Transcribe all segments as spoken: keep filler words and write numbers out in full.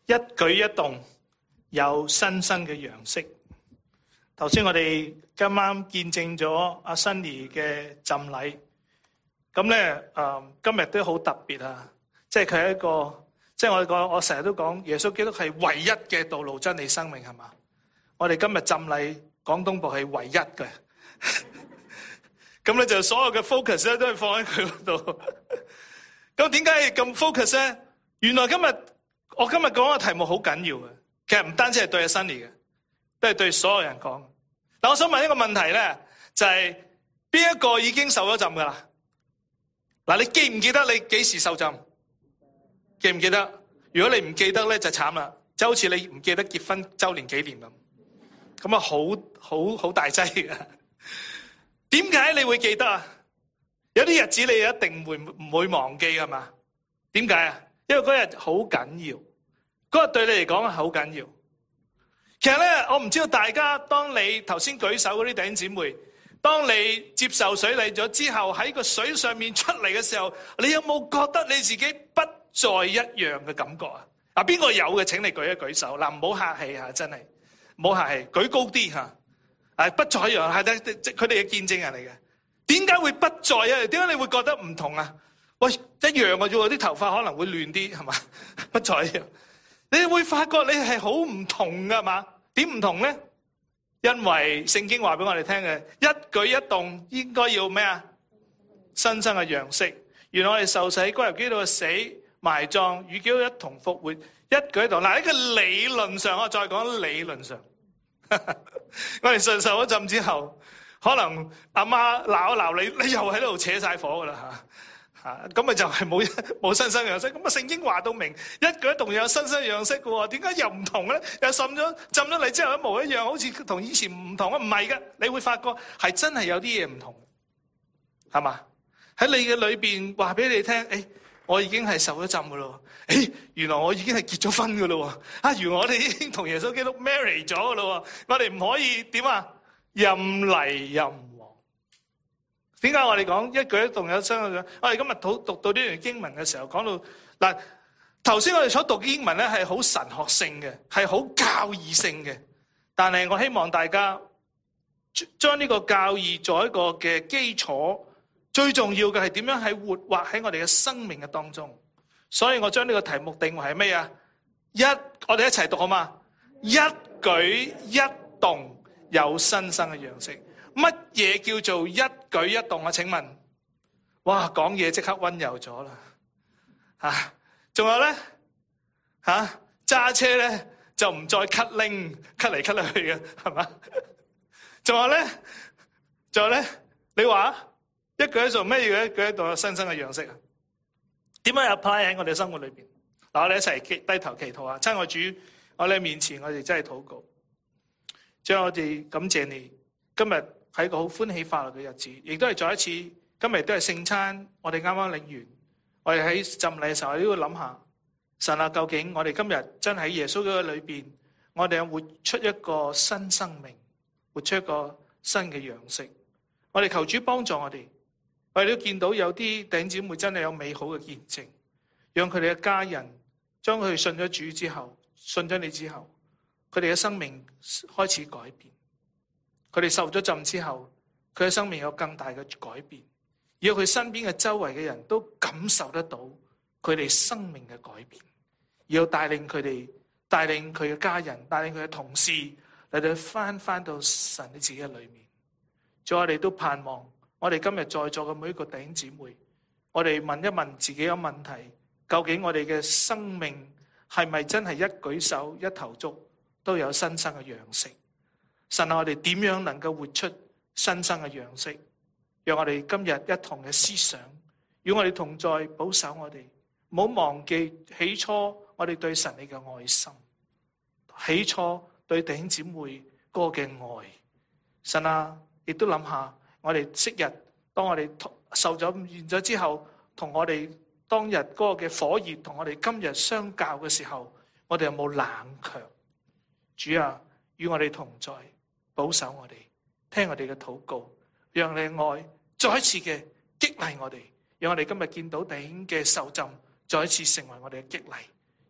一舉一動有新生嘅樣式。頭先我哋今晚見證咗阿 Sunny 嘅浸禮，咁咧誒今日都好特別啊！即係佢係一個，即係我哋講，我成日都講耶穌基督係唯一嘅道路、真理、生命，係嘛？我哋今日浸禮廣東部係唯一嘅，咁咧就所有嘅 focus 咧都係放喺佢嗰度。咁點解咁 focus 咧？原來今日我今日講嘅題目好緊要嘅，其實唔單止係對阿 Sunny 嘅，都係對所有人講。但我想問一個問題咧，就係邊一個已經受咗浸噶啦？嗱，你記唔記得你幾時受浸？記唔記得？如果你唔記得咧，就慘啦，就好似你唔記得結婚周年紀念咁，咁啊好好好大劑嘅。點解你會記得啊？有啲日子你一定會唔會忘記係嘛？點解啊？因為嗰日好緊要，嗰日對你嚟講係好緊要。其實咧，我唔知道大家，當你頭先舉手嗰啲弟兄姊妹，當你接受水禮咗之後，喺個水上面出嚟嘅時候，你有冇覺得你自己不再一樣嘅感覺啊？嗱，邊個有嘅？請你舉一舉手。嗱，唔好客氣吓，真係唔好客氣，舉高啲吓。誒，不再一樣係咧，即佢哋嘅見證人嚟嘅。點解會不再啊？點解你會覺得唔同啊？喂，一樣嘅啫，啲頭髮可能會亂啲，係嘛？不再一樣，你會發覺你係好唔同噶嘛？點唔同咧？因為聖經話俾我哋聽嘅，一舉一動應該要咩啊？新生嘅樣式。原來我哋受洗歸入基督嘅死、埋葬，與基督一同復活，一舉一動。嗱，喺個理論上，我再講理論上，我哋受受咗浸之後，可能阿媽鬧一鬧你，你又喺度扯晒火噶啦吓吓，咁咪就係冇冇新生樣式。咁啊，聖經話到明，一舉一動有新生樣式嘅喎，點解又唔同咧？又滲咗浸咗你之後一模一樣，好似同以前唔同啊？唔係嘅，你會發覺係真係有啲嘢唔同，係嘛？喺你嘅裏邊話俾你聽，誒、哎，我已經係受咗浸嘅咯，誒、哎，原來我已經係結咗婚嘅咯，啊，原來我哋已經同耶穌基督 marry 咗嘅咯，我哋唔可以點啊？任嚟任往。點解我哋講一舉一動有新嘅？我哋今日讀讀到呢段經文嘅時候，講到嗱，頭先我哋所讀嘅經文咧係好神學性嘅，係好教義性嘅。但係我希望大家將呢個教義做一個嘅基礎，最重要嘅係點樣喺活畫喺我哋嘅生命嘅當中。所以我將呢個題目定為係咩啊？一，我哋一齊讀好嘛？一舉一動有新生嘅樣式。乜嘢叫做一舉一動啊？請問，哇，講嘢即刻溫柔咗啦，吓，仲有咧，吓，揸車咧就唔再咳拎咳嚟咳去嘅，係嘛？仲有咧，仲有咧，你話一舉一動咩嘢？一舉一動有新生嘅樣式啊？點樣 apply 喺我哋生活裏邊？嗱，我哋一齊低頭祈禱啊！親愛主，我哋面前我哋真係禱告，將我哋感謝你今日。係一個好歡喜快樂嘅日子，亦都係再一次，今日都係聖餐，我哋啱啱領完，我哋喺浸禮嘅時候，我都要諗下，神啊，究竟我哋今日真喺耶穌嘅裏邊，我哋有活出一個新生命，活出一個新嘅樣式。我哋求主幫助我哋，我哋都見到有啲弟兄姊妹真係有美好嘅見證，讓佢哋嘅家人將佢信咗主之後，信咗你之後，佢哋嘅生命開始改變。佢哋受咗浸之後，佢嘅生命有更大嘅改變，而佢身邊嘅周圍嘅人都感受得到佢哋生命嘅改變，而要帶領佢哋，帶領佢嘅家人，帶領佢嘅同事嚟到翻翻到神你自己嘅裏面。所以我哋都盼望，我哋今日在座嘅每一個弟兄姊妹，我哋問一問自己嘅問題：究竟我哋嘅生命係咪真係一舉手一投足都有新生嘅樣式？神啊，我哋點樣能夠活出新生嘅樣式？讓我哋今日一同嘅思想，與我哋同在，保守我哋，唔好忘記起初我哋對神你嘅愛心，起初對弟兄姊妹嗰個嘅愛。神啊，亦都諗下，我哋昔日當我哋受咗完咗之後，同我哋當日嗰個嘅火熱，同我哋今日相較嘅時候，我哋有冇冷卻？主啊，與我哋同在。保守我哋，聽我哋嘅禱告，讓你嘅愛再一次嘅激勵我哋，讓我哋今日見到弟兄嘅受浸，再一次成為我哋嘅激勵，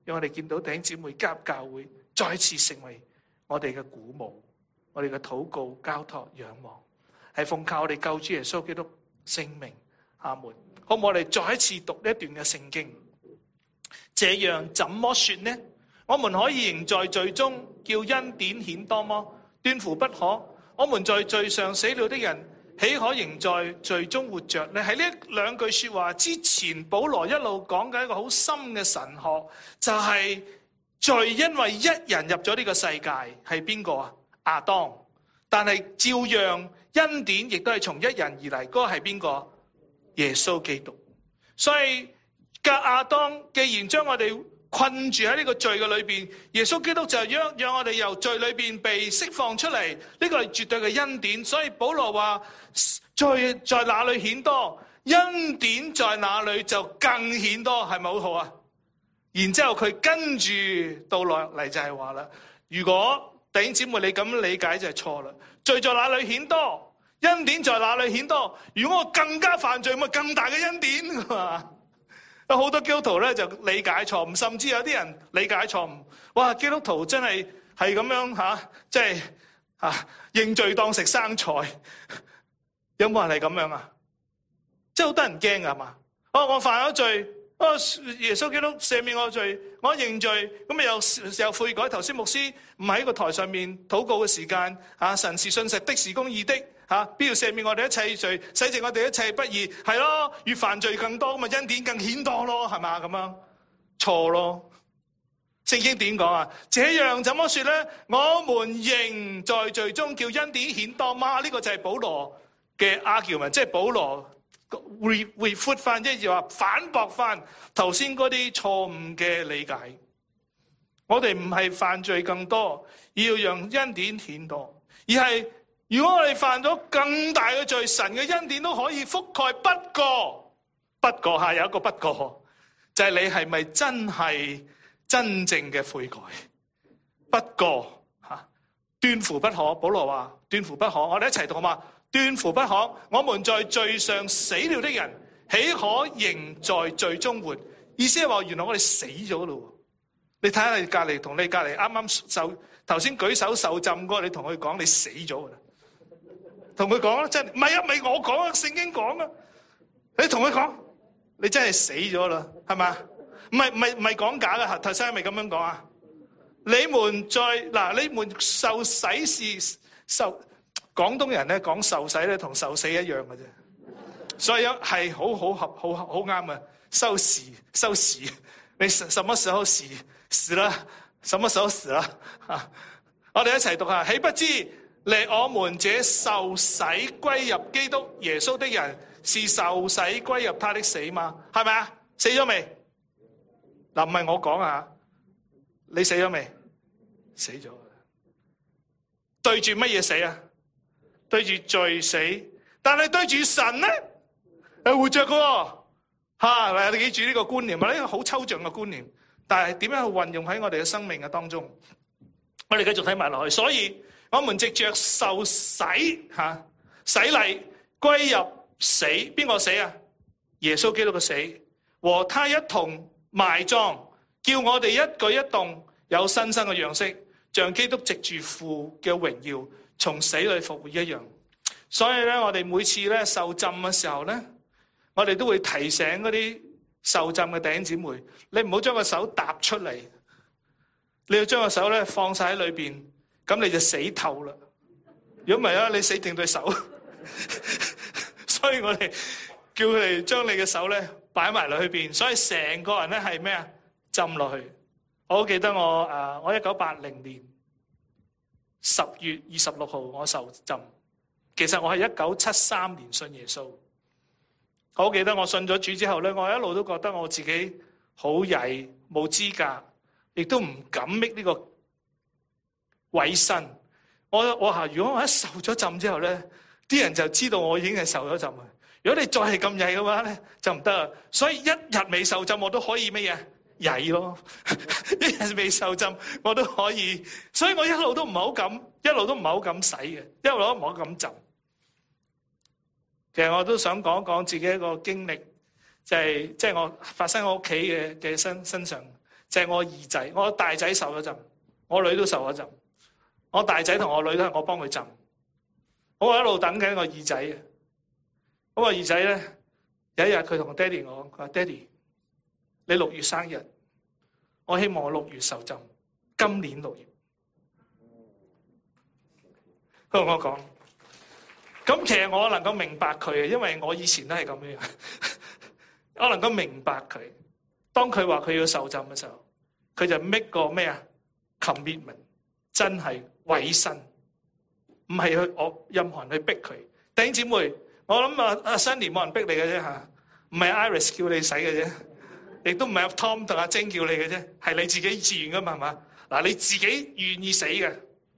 讓我哋見到弟兄姊妹加入教會，再一次成為我哋嘅鼓舞，我哋嘅禱告、交託、仰望，係奉靠我哋救主耶穌基督聖名。阿門。好唔好？我哋再一次讀呢一段嘅聖經。這樣怎麼說呢？我們可以仍在罪中，叫恩典顯多麼？斷乎不可。我們在罪上死了的人，豈可仍在罪中活着呢？喺呢兩句說話之前，保羅一路講緊一個好深嘅神學，就係罪因為一人入咗呢個世界，係邊個啊？亞當。但係照樣恩典亦都係從一人而嚟，嗰個係邊個？耶穌基督。所以格亞當既然將我哋困住喺呢個罪嘅裏邊，耶穌基督就讓讓我哋由罪裏邊被釋放出嚟，呢個係絕對嘅恩典。所以保羅話罪在哪裏顯多，恩典在哪裏就更顯多，係咪好好啊？然之後佢跟住到落嚟就係話啦，如果弟兄姊妹你咁理解就係錯啦，罪在哪裏顯多，恩典在哪裏顯多？如果我更加犯罪，咪更大嘅恩典嘛？有好多基督徒咧就理解錯誤，甚至有啲人理解錯誤。哇！基督徒真係係咁樣吓，即係啊認罪當食生菜。有冇人係咁樣啊？即係好多人驚噶係嘛？哦，我犯咗罪，哦耶穌基督赦免我罪，我認罪，咁咪又又悔改。頭先牧師唔喺個台上面禱告嘅時間，啊神是信實的，是公義的。吓，必要赦免我哋一切罪，洗淨我哋一切不義，係咯，越犯罪更多，咁啊恩典更顯多咯，係嘛咁樣？錯咯，聖經點講啊？這樣怎麼說咧？我們仍在罪中，叫恩典顯多嗎？呢個就係保羅嘅 argument，即係保羅 refute 翻，即係話反駁翻頭先嗰啲錯誤嘅理解。我哋唔係犯罪更多，要讓恩典顯多，而係如果我哋犯咗更大嘅罪，神嘅恩典都可以覆蓋。不過，不過吓有一個不過，就係你係咪真係真正嘅悔改？不過吓，斷乎不可。保羅話斷乎不可。我哋一齊讀嘛，斷乎不可。我們在罪上死了的人，豈可仍在罪中活？意思係話，原來我哋死咗咯。你睇下你隔籬，同你隔籬啱啱受頭先舉手受浸嗰個，你同佢講你死咗噶啦。同佢講啦，真係唔係啊，唔係我講啊，聖經講啊。你同佢講，你真係死咗啦，係嘛？唔係唔係唔係講假嘅，頭先係咪咁樣講啊？你們在嗱，你們受洗是受，廣東人咧講受洗咧同受死一樣嘅啫，所以係好好合好好啱啊！收時收時，你什麼時候死死啦？什麼時候死啦？啊！我哋一齊讀下，豈不知離我們這受洗歸入基督耶穌的人，是受洗歸入他的死嗎？係咪啊？死咗未？嗱，唔係我講啊，你死咗未？死咗。對住乜嘢死啊？對住罪死，但係對住神咧，係活着嘅喎。吓，你記住呢個觀念，呢個好抽象嘅觀念，但係點樣去運用喺我哋嘅生命嘅當中？我哋繼續睇埋落去，所以我們藉着受洗吓洗禮歸入死，邊個死啊？耶穌基督嘅死，和他一同埋葬，叫我哋一舉一動有新生嘅樣式，像基督藉住父嘅榮耀從死裏復活一樣。所以咧，我哋每次咧受浸嘅時候咧，我哋都會提醒嗰啲受浸嘅弟兄姊妹，你唔好將個手搭出嚟，你要將個手咧放晒喺裏邊，咁你就死透啦。如果唔係啊，你死定對手。所以我哋叫佢哋將你嘅手咧擺埋落去邊，所以成個人咧係咩啊？浸落去。我好記得我誒，我一九八零年十月二十六號我受浸，其實我係一九七三年信耶穌。我好記得我信咗主之後咧，我一路都覺得我自己好曳，冇資格，亦都唔敢搣呢個委身。我我話如果我一受咗浸之後咧，啲人就知道我已經係受咗浸啊。如果你再係咁曳嘅話咧，就唔得啦。所以一日未受浸我都可以乜嘢曳咯，一日未受浸我都可以。所以我一路都唔係好敢，一路都唔係好敢洗嘅，一路都唔好咁浸。其實我都想講講自己一個經歷，就係即係我發生喺我屋企嘅嘅身身上， 就係我二仔，我大仔受咗浸，我女都受咗浸。我大仔同我女都係我幫佢浸。我一路等緊我二仔嘅。咁我二仔咧有一日佢同我爹哋講，佢話爹哋，你六月生日，我希望我六月受浸，今年六月。佢同我講，咁其實我能夠明白佢嘅，因為我以前都係咁樣。我能夠明白佢，當佢話佢要受浸嘅時候，佢就 make 個咩啊 commitment， 真係委身，唔係去我任何人去逼佢。弟兄姊妹，我諗啊阿 Sunny 冇人逼你嘅啫吓，唔係 Iris 叫你洗嘅啫，亦都唔係阿 Tom 同阿晶叫你嘅啫，係你自己自願噶嘛，係嘛？嗱，你自己願意死嘅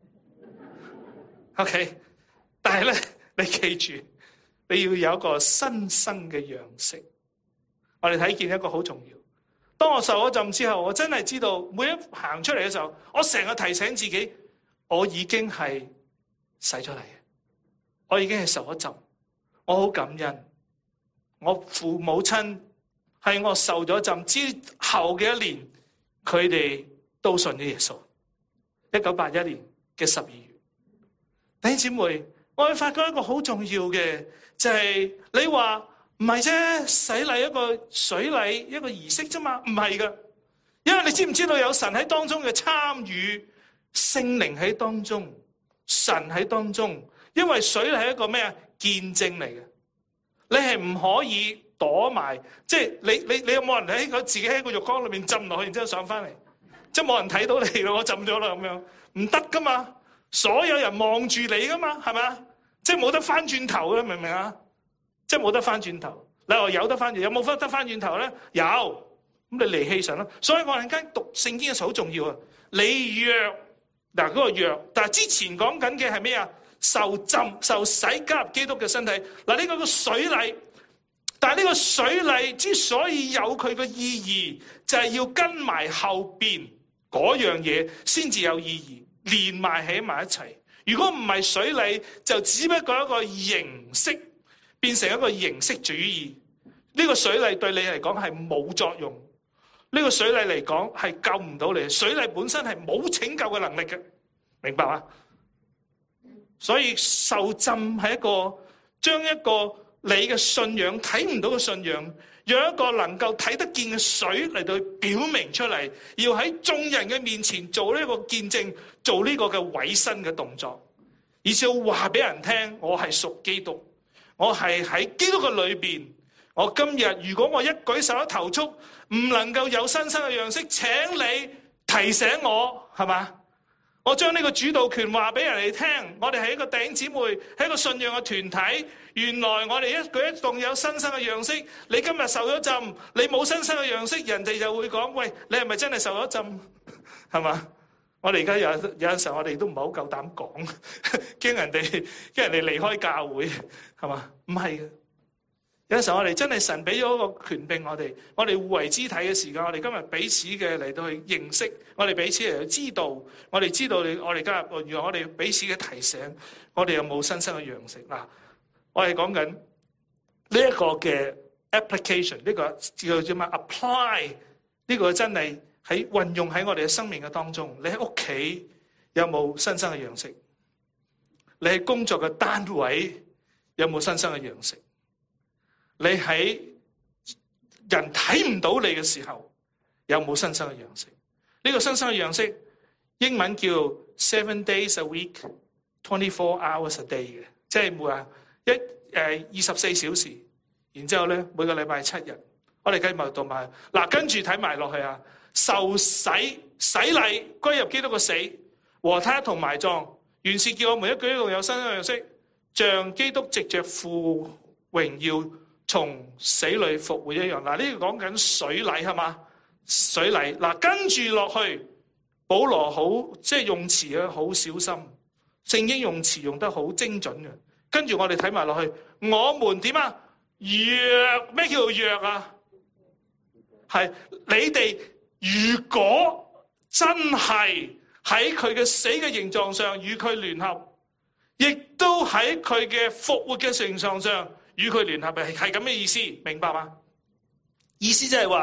，OK。但係咧，你記住，你要有一個新生嘅樣式。我哋睇見一個好重要。當我受咗浸之後，我真係知道每一行出嚟嘅時候，我成日提醒自己，我已經係洗咗嚟，我已經係受咗浸。我好感恩，我父母親喺我受咗浸之後嘅一年，佢哋都信咗耶穌。一九八一年嘅十二月，弟兄姊妹，我會發覺一個好重要嘅就係你話。唔係啫，洗禮一個水禮一個儀式啫嘛，唔係噶。因為你知唔知道有神喺當中嘅參與，聖靈喺當中，神喺當中。因為水禮係一個咩啊見證嚟嘅，你係唔可以躲埋，即係你你你有冇人喺個自己喺個浴缸裏面浸落去，然之後上翻嚟，即係冇人睇到你咯，我浸咗啦咁樣，唔得噶嘛。所有人望住你噶嘛，係咪？即係冇得翻轉頭嘅，明唔明啊？即係冇得翻轉頭，你話有得翻轉，有冇得翻轉頭咧？有，咁你離棄神咯。所以我陣間讀聖經嘅時候好重要啊！你若嗱嗰個若，但係之前講緊嘅係咩啊？受浸、受洗加入基督嘅身體。嗱呢個個水禮，但係呢個水禮之所以有佢嘅意義，就係要跟埋後邊嗰樣嘢先至有意義，連埋喺埋一齊。如果唔係水禮，就只不過一個形式。變成一個形式主義，呢個水禮對你嚟講係冇作用，呢個水禮嚟講係救唔到你，水禮本身係冇拯救嘅能力嘅，明白嗎？所以受浸係一個將一個你嘅信仰睇唔到嘅信仰，用一個能夠睇得見嘅水嚟到表明出嚟，要喺眾人嘅面前做呢個見證，做呢個嘅委身嘅動作，而且要話俾人聽，我係屬基督。我係喺基督嘅裏邊，我今日如果我一舉手一投足唔能夠有新生嘅樣式，請你提醒我，係嘛？我將呢個主導權話俾人哋聽，我哋係一個弟兄姊妹，係一個信仰嘅團體。原來我哋一舉一動有新生嘅樣式。你今日受咗浸，你冇新生嘅樣式，人哋就會講：喂，你係咪真係受咗浸？係嘛？我哋而家有有陣時候，我哋都唔係好夠膽講，驚人哋驚人哋離開教會，係嘛？唔係嘅，有陣時候我哋真係神俾咗個權柄我哋，我哋互為肢體嘅時間，我哋今日彼此嘅嚟到去認識，我哋彼此嚟到知道，我哋知道你，我哋加入，原來我哋彼此嘅提醒，我哋有冇新生嘅樣式嗱？我哋講緊呢一個嘅 application， 呢個叫做咩 apply， 呢個真係。喺運用喺我哋嘅生命嘅當中，你喺屋企有冇新生嘅樣式？你喺工作嘅單位有冇新生嘅樣式？你喺人睇唔到你嘅時候有冇新生嘅樣式？呢個新生嘅樣式英文叫 seven days a week，twenty-four hours a day 嘅，即係每日一誒二十四小時，然之後咧每個禮拜七日，我哋計埋到埋嗱，跟住睇埋落去啊！受洗洗禮歸入基督嘅死，和他一同埋葬，原是叫我們一舉一動有新嘅樣式，像基督藉着父榮耀從死裏復活一樣。嗱，呢個講緊水禮係嘛？水禮嗱，跟住落去，保羅好即係用詞啊，好小心，聖經用詞用得好精準嘅。跟住我哋睇埋落去，我們點啊？若咩叫做若啊？係你哋。如果真係喺佢嘅死嘅形狀上與佢聯合，亦都喺佢嘅復活嘅形狀上與佢聯合，係係咁嘅意思，明白嗎？意思就係話，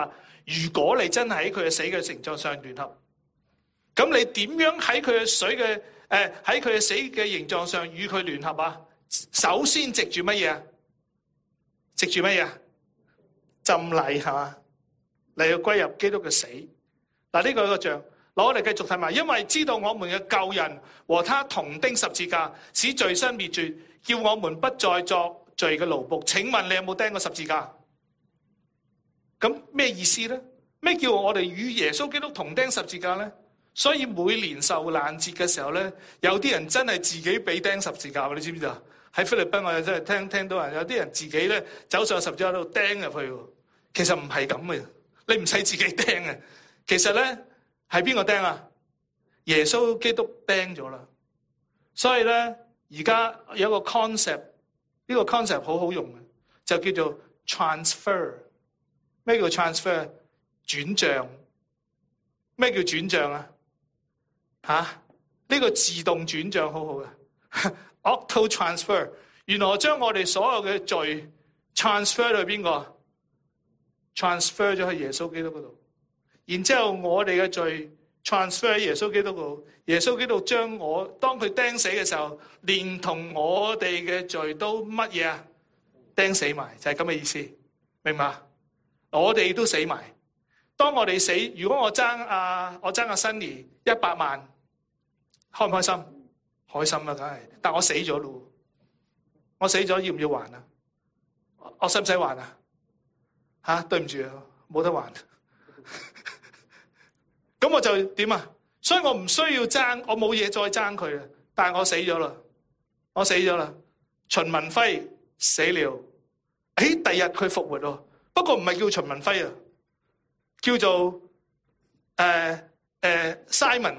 如果你真係喺佢嘅死嘅形狀上聯合，咁你點樣喺佢嘅水嘅誒喺佢嘅死嘅形狀上與佢聯合啊？首先藉住乜嘢啊？藉住乜嘢啊？浸禮係嘛？你要歸入基督嘅死。嗱，呢個係個像。嗱，我哋繼續睇埋，因為知道我們嘅舊人和他同釘十字架，使罪身滅絕，叫我們不再作罪嘅奴僕。請問你有冇釘過十字架？咁咩意思咧？咩叫我哋與耶穌基督同釘十字架咧？所以每年受難節嘅時候咧，有啲人真係自己俾釘十字架，你知唔知啊？喺菲律賓我哋真係聽聽到人有啲人自己咧走上十字架度釘入去，其實唔係咁嘅，你唔使自己釘嘅。其實咧係邊個釘啊？耶穌基督釘咗啦。所以咧而家有一個 concept， 呢個 concept 好好用嘅，就叫做 transfer。咩叫 transfer？ 轉賬。咩叫轉賬啊？吓、啊，呢、這個自動轉賬好好嘅，auto transfer。原來我將我哋所有嘅罪 transfer 去邊個 ？transfer 咗去耶穌基督嗰度。然之後我哋嘅罪 transfer 喺耶穌基督嗰度。耶穌基督將我當佢釘死嘅時候，連同我哋嘅罪都乜嘢啊？釘死埋，就係咁嘅意思，明嘛？我哋都死埋。當我哋死，如果我爭阿我爭阿 Sunny 一百萬，開唔開心？開心啊，梗係。但我死咗咯，我死咗要唔要還啊？我使唔使還啊？吓、啊，對唔住啊，冇得還。咁我就點啊？所以我唔需要爭，我冇嘢再爭佢啊。但係我死咗啦，我死咗啦。秦文輝死了，誒，第日佢復活咯。不過唔係叫秦文輝啊。叫做誒誒、呃呃、Simon，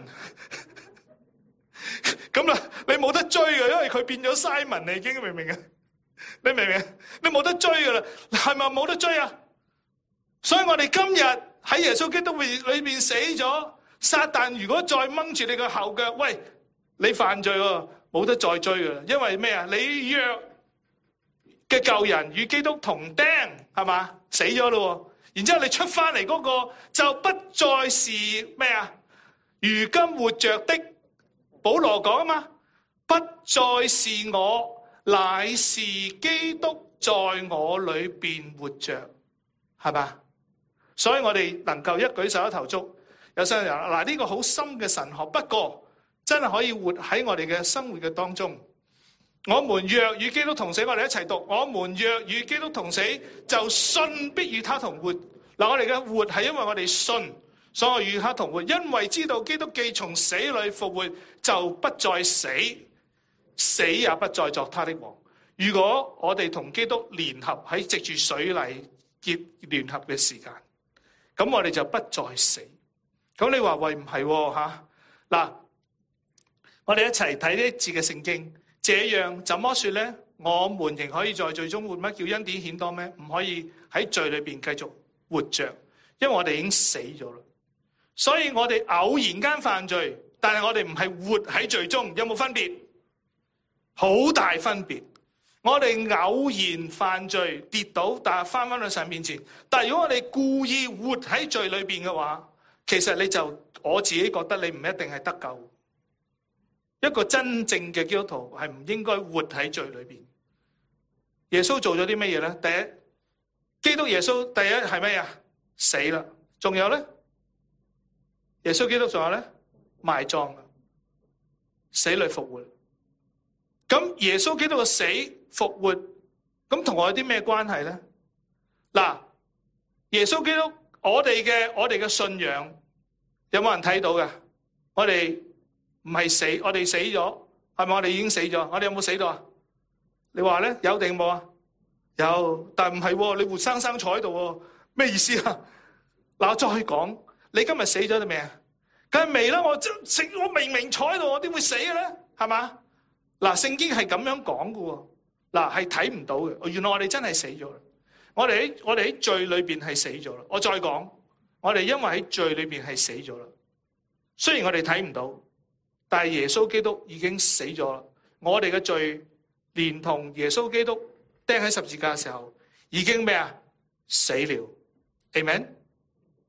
咁啦，你冇得追嘅，因為佢變咗 Simon，你已經明唔明啊？你明唔明？你冇得追噶啦，係咪冇得追啊？所以我哋今日喺耶穌基督裏面死咗，撒旦如果再掹住你個後腳，喂，你犯罪喎，冇得再追噶啦，因為咩啊？你約嘅舊人與基督同釘，係嘛？死咗咯。然之後你出翻嚟嗰個就不再是咩啊？如今活着的，保羅講啊嘛，不再是我，乃是基督在我裏邊活着，係嘛？所以我哋能夠一舉手一投足。有些人嗱，呢個好深嘅神學，不過真係可以活喺我哋嘅生活嘅當中。我們若與基督同死，我哋一齊讀。我們若與基督同死，就信必與他同活。嗱，我哋嘅活係因為我哋信，所以與他同活。因為知道基督既從死裏復活，就不再死，死也不再作他的王。如果我哋同基督聯合喺藉住水禮結聯合嘅時間，咁我哋就不再死。咁你話喂，唔係吓？嗱，我哋一齊睇呢一節嘅聖經。這樣怎麼說呢？我們仍可以在罪中活咩？叫恩典顯多咩？唔可以喺罪裏邊繼續活着，因為我哋已經死咗啦。所以我哋偶然間犯罪，但係我哋唔係活喺罪中，有冇分別？好大分別。我哋偶然犯罪跌倒，但係翻翻去神面前。但係如果我哋故意活喺罪裏邊嘅話，其實你就我自己覺得你唔一定係得救。一個真正嘅基督徒係唔應該活喺罪裏邊。耶穌做咗啲乜嘢咧？第一，基督耶穌第一係乜嘢？死啦。仲有咧？耶穌基督仲有咧？埋葬啦，死裏復活。咁耶穌基督嘅死復活，咁同我有啲咩關係咧？嗱，耶穌基督，我哋嘅我哋嘅信仰有冇人睇到㗎？我哋。唔係死，我哋死咗，係咪？我哋已經死咗，我哋有冇死到啊？你話咧，有定冇啊？有，但唔係，你活生生坐喺度，咩意思啊？嗱，我再講，你今日死咗定未啊？梗係未啦，我即我明明坐喺度，我點會死嘅咧？係嘛？嗱，聖經係咁樣講嘅，嗱係睇唔到嘅。原來我哋真係死咗啦，我哋喺我哋喺罪裏邊係死咗啦。我再講，我哋因為喺罪裏邊係死咗啦，雖然我哋睇唔到。但係耶穌基督已經死咗啦，我哋嘅罪連同耶穌基督釘喺十字架嘅時候，已經咩啊？死了 ，Amen。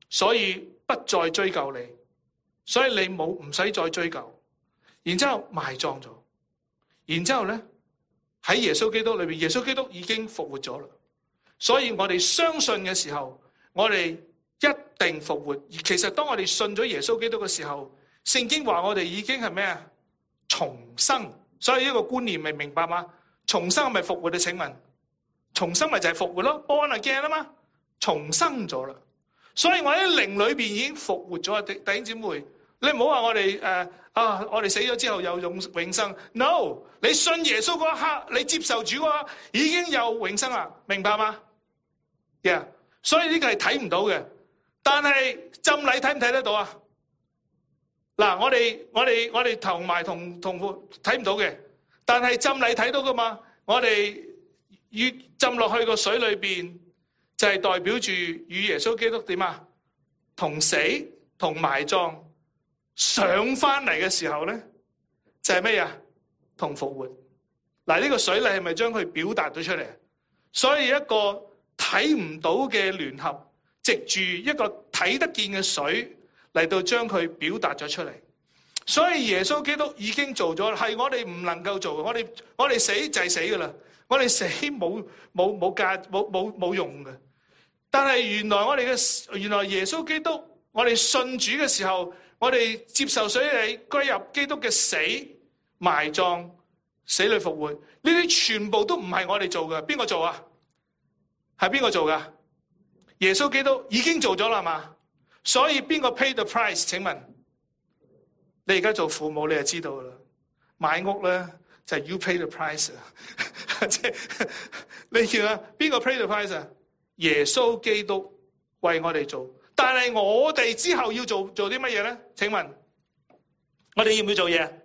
所以不再追究你，所以你冇唔使再追究。然之後埋葬咗，然之後咧喺耶穌基督裏邊，耶穌基督已經復活咗啦。所以我哋相信嘅時候，我哋一定復活。而其實當我哋信咗耶穌基督嘅時候，聖經話我哋已經係咩啊？重生。所以呢個觀念明唔明白嗎？重生係咪復活啊？請問，重生咪就係復活咯 ，born again 啊嘛，重生咗啦。所以我喺靈裏邊已經復活咗啊！弟弟兄姊妹，你唔好話我哋誒、呃、啊，我哋死咗之後有永永生。No， 你信耶穌嗰一刻，你接受主嗰刻，已經有永生啦，明白嗎？Yeah， 所以呢個係睇唔到嘅，但係浸禮睇唔睇得到啊？嗱，我哋我哋我哋同埋同同睇唔到嘅，但係浸禮睇到噶嘛？我哋越浸落去個水裏邊，就係代表住與耶穌基督點啊？同死同埋葬上翻嚟嘅時候咧，就係咩啊？同復活。嗱，呢個水禮係咪將佢表達咗出嚟？所以一個睇唔到嘅聯合，藉住一個睇得見嘅水嚟到將佢表達咗出嚟。所以耶穌基督已經做咗，係我哋唔能夠做嘅。我哋我哋死就係死噶啦，我哋死冇冇冇價冇冇冇用嘅。但係原來我哋嘅原來耶穌基督，我哋信主嘅時候，我哋接受水禮歸入基督嘅死埋葬死裏復活，呢啲全部都唔係我哋做嘅。邊個做啊？係邊個做噶？耶穌基督已經做咗啦嘛。所以邊個 pay the price？ 請問你而家做父母你就知道啦。買屋咧就係 you pay the price 啊。即係你叫啊邊個 pay the price 啊？耶穌基督為我哋做，但係我哋之後要做做啲乜嘢咧？請問我哋要唔要做嘢？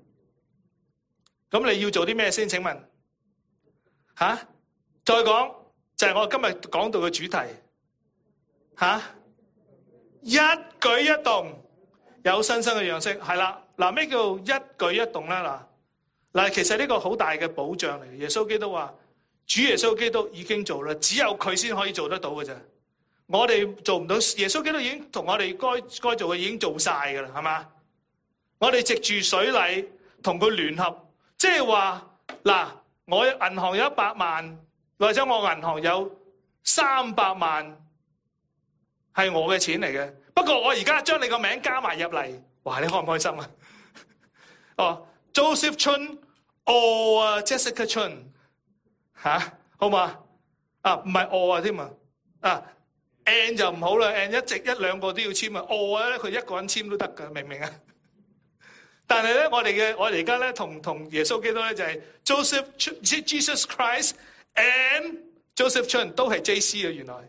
咁你要做啲咩先？請問吓、啊？再講就係、是、我今日講到嘅主題吓、啊，一舉一動有新生嘅樣式係啦。嗱，咩叫一舉一動咧？嗱嗱，其實呢個好大嘅保障嚟。耶穌基督話。主耶穌基督已經做啦，只有佢先可以做得到嘅啫。我哋做唔到，耶穌基督已經同我哋該該做嘅已經做晒噶啦，係嘛？我哋藉住水禮同佢聯合，即係話嗱，我銀行有一百萬，或者我銀行有三百萬係我嘅錢嚟嘅。不過我而家將你個名加埋入嚟，哇！你開唔開心啊？哦 ，Joseph Chun， 哦 ，Jessica Chun。吓、啊，好嘛？啊，唔係我啊添啊，啊 ，N 就唔好啦 ，N 一直一兩個都要簽啊，我咧佢一個人簽都得噶，明唔明啊？但係咧，我哋嘅我哋而家咧同同耶穌基督咧就係 Joseph Jesus Christ and Joseph Chun 都係 J C 啊，原來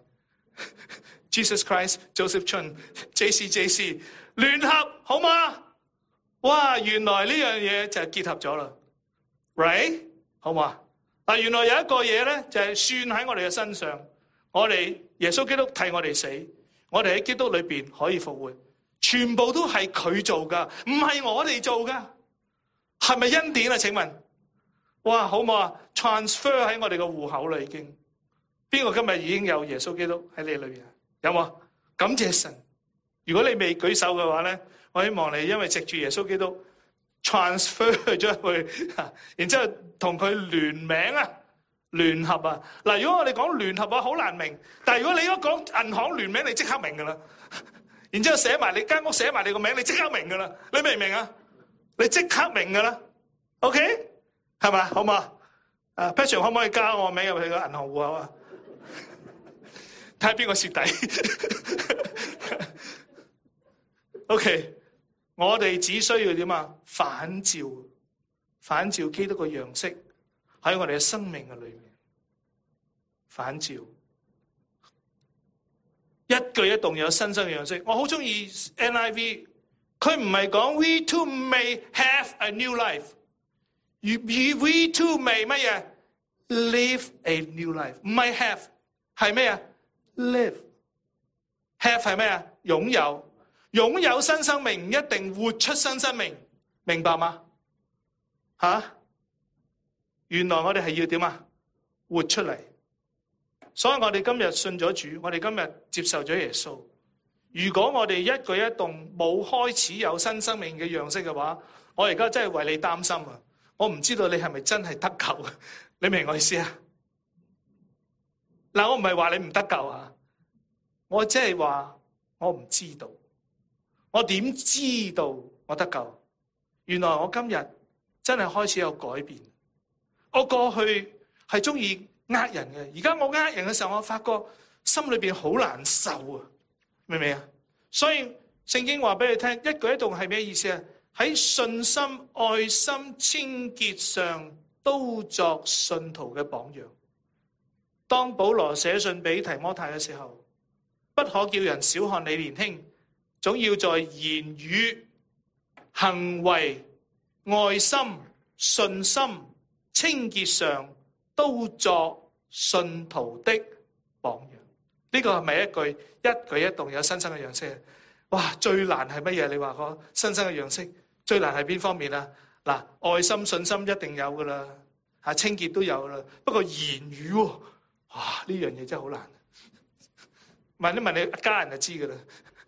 Jesus Christ Joseph Chun J C J C 聯合好嘛？哇，原來呢樣嘢就係結合咗啦 ，right 好嘛？嗱，原來有一個嘢咧，就係算喺我哋嘅身上。我哋耶穌基督替我哋死，我哋喺基督裏邊可以復活，全部都係佢做噶，唔係我哋做噶。係咪恩典啊？請問，哇，好唔好啊 ？transfer 喺我哋嘅戶口啦，已經。邊個今日已經有耶穌基督喺你裏邊啊？有冇？感謝神。如果你未舉手嘅話咧，我希望你因為藉住耶穌基督。transfer 咗去，然之後同佢聯名啊，聯合啊。嗱，如果我哋講聯合啊，好難明。但係如果你如果講銀行聯名，你即刻明噶啦。然之後寫埋你間屋，寫埋你個名，你即刻明噶啦。你明唔明啊？你即刻明噶啦。OK， 係咪？好嘛？啊 Patrick 可唔可以加我名入去個銀行戶口啊？睇下邊個蝕底。OK。我哋只需要點啊？反照，反照基督嘅樣式喺我哋嘅生命嘅裏面，反照一舉一動有新生嘅樣式。我好中意 N I V， 佢唔係講 We too may have a new life， We too may 乜嘢 live a new life， 唔係 have 係咩啊 ？live have 係咩啊？擁有。擁有新生命唔一定活出新生命，明白嗎？吓、啊，原來我哋係要點啊？活出嚟。所以我哋今日信咗主，我哋今日接受咗耶穌， 如果我哋一舉一動冇開始有新生命嘅樣式嘅話，我而家真係為你擔心啊！我唔知道你係咪真係得救，你明我意思啊？嗱，我唔係話你唔得救啊，我即係話我唔知道，我點知道我得救？原來我今日真係開始有改變。我過去係中意呃人嘅，而家我呃人嘅時候，我發覺心裏邊好難受啊！明唔明啊？所以聖經話俾你聽，一舉一動係咩意思啊？喺信心、愛心、清潔上都作信徒嘅榜樣。當保羅寫信俾提摩太嘅時候，不可叫人小看你年輕，總要在言語、行為、愛心、信心、清潔上都作信徒的榜樣。呢個係咪一句一舉一動有新生嘅樣式？哇！最難係乜嘢？你話個新生嘅樣式最難係邊方面啊？嗱，愛心、信心一定有噶啦，吓清潔都有啦。不過言語，哇！呢樣嘢真係好難。問一問你家人就知噶啦。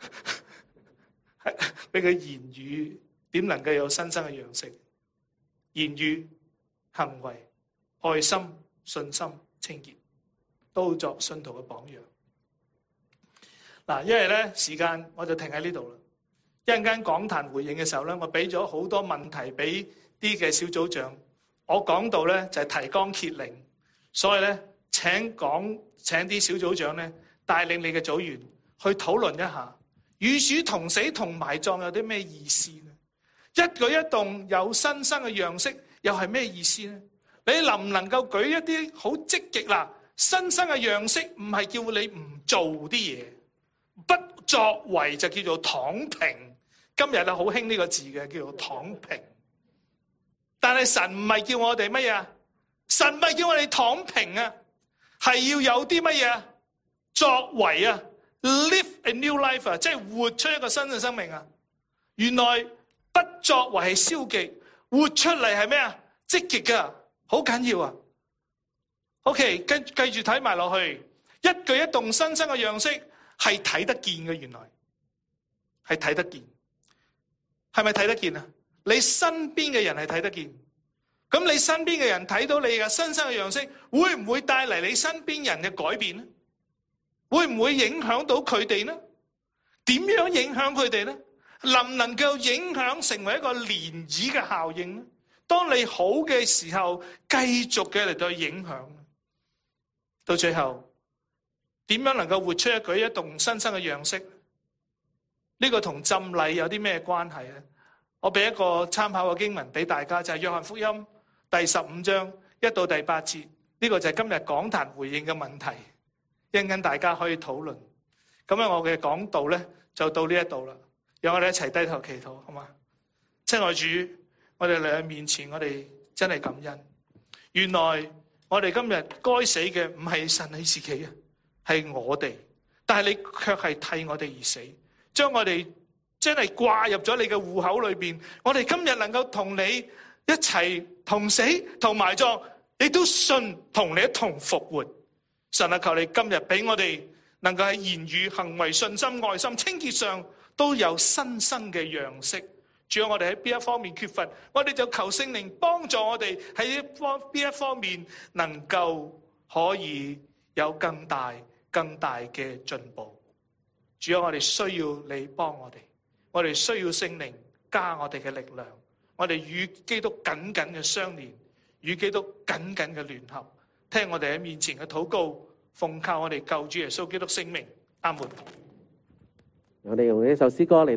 俾佢言語點能夠有新生嘅樣式？言語、行為、愛心、信心、清潔，都作信徒嘅榜樣。嗱，因為咧時間我就停喺呢度啦。一陣間講壇回應嘅時候咧，我俾咗好多問題俾啲嘅小組長，我講到咧就係提綱挈領，所以咧請講請啲小組長咧帶領你嘅組員去討論一下，與主同死同埋葬有啲咩意思呢？一舉一動有新生嘅樣式又係咩意思呢？你能唔能夠舉一啲好積極啦？新生嘅樣式唔係叫你唔做啲嘢，不作為就叫做躺平。今日啊好興呢個字嘅，叫做躺平。但係神唔係叫我哋乜嘢？神唔係叫我哋躺平啊，係要有啲乜嘢作為啊 ，live a new life 啊，即係活出一個新嘅生命啊。原來不作為係消極，活出嚟係咩啊？積極噶，好緊要啊。OK， 跟繼續睇埋落去，一舉一動新生嘅樣式係睇得見嘅，原來係睇得見。係咪睇得見啊？你身邊嘅人係睇得見，咁你身邊嘅人睇到你嘅新生嘅樣式，會唔會帶嚟你身邊人嘅改變呢？會唔會影響到佢哋呢？點樣影響佢哋呢？能唔能夠影響成為一個漣漪嘅效應呢？當你好嘅時候，繼續嘅嚟到影響，到最後點樣能夠活出一舉一動新生嘅樣式？呢個同浸禮有啲咩關係咧？我俾一個參考嘅經文俾大家，就係約翰福音第十五章一到第八節。呢個就係今日講壇回應嘅問題，一陣間大家可以討論。咁樣我嘅講道咧就到呢一度啦。讓我哋一齊低頭祈禱，好嗎？親愛主，我哋嚟喺面前，我哋真係感恩。原來我哋今日該死嘅唔係神你自己啊，係我哋。但係你卻係替我哋而死。將我哋真係掛入咗你嘅戶口裏邊，我哋今日能夠同你一齊同死同埋葬，亦都信同你一同復活。神啊，求你今日俾我哋能夠喺言語、行為、信心、愛心、清潔上都有新生嘅樣式。主要我哋喺邊一方面缺乏，我哋就求聖靈幫助我哋喺邊一方面能夠可以有更大、更大嘅進步。主啊，我哋需要你幫我哋，我哋需要聖靈加我哋嘅力量，我哋與基督緊緊嘅相連，與基督緊緊嘅聯合，聽我哋喺面前嘅禱告，奉靠我哋救主耶穌基督聖名，阿門。 我哋用呢首詩歌嚟。